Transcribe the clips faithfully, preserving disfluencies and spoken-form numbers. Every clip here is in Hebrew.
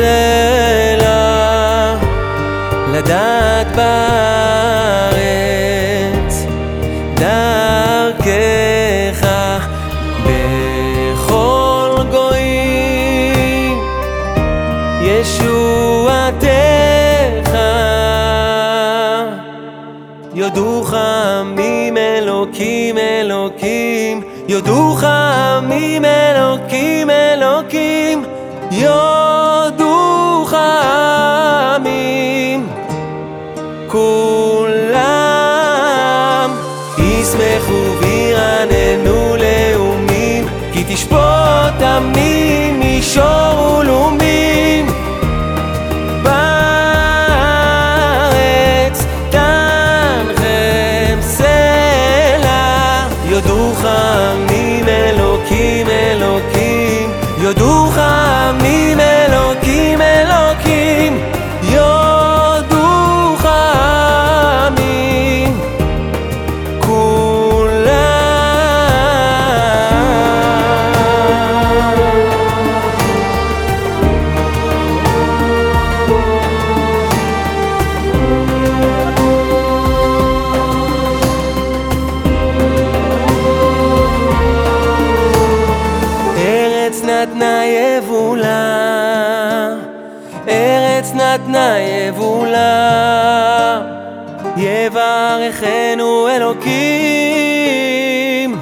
סלע לדעת בארץ דרכך בכל גויים ישועתך יודוך עמים אלוקים אלוקים יודוך עמים אלוקים אלוקים יודוך עמים כולם ישמחו וירננו לאומים כי תשפוט עמים מישור ולאומים בארץ תנחם סלע יודוך עמים אלוקים אלוקים יודוך עמים אלוקים אלוקים יודוך עמים נתנה יבולה, ארץ נתנה יבולה, יברכנו אלוקים,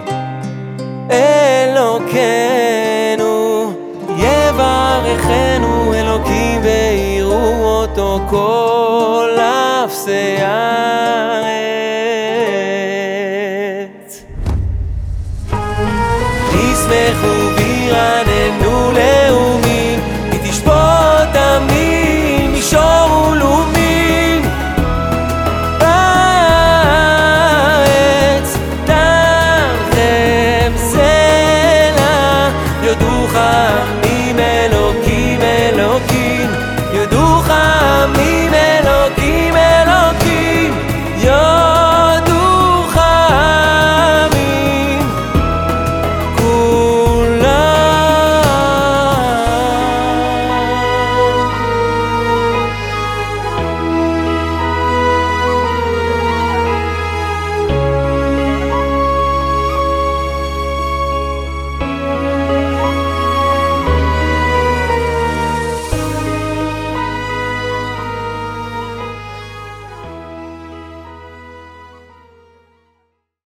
אלוקינו, יברכנו אלוקים ויראו אותו כל אפסי הארץ. ישמחו